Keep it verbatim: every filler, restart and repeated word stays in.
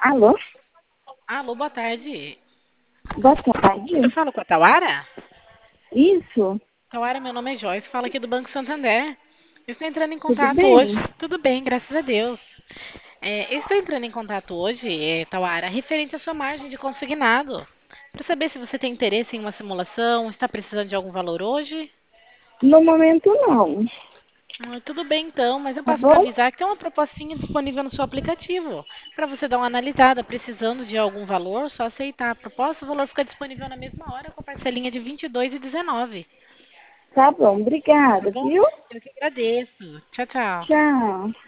Alô? Alô, boa tarde. Boa Eu tarde. falo com a Tawara? Isso, Tawara, meu nome é Joyce, falo aqui do Banco Santander. Eu estou entrando em tudo contato hoje. bem? Tudo bem, graças a Deus. É, eu estou entrando em contato hoje, é, Tawara, referente à sua margem de consignado. Para saber se você tem interesse em uma simulação, está precisando de algum valor hoje? No momento não, Ah, tudo bem então, mas eu tá passo para bom? avisar que tem uma propostinha disponível no seu aplicativo. Para você dar uma analisada, precisando de algum valor, só aceitar a proposta, o valor fica disponível na mesma hora com a parcelinha de vinte e dois e dezenove. Tá bom, Tá obrigada, bom? viu? Eu que agradeço. Tchau, tchau. Tchau.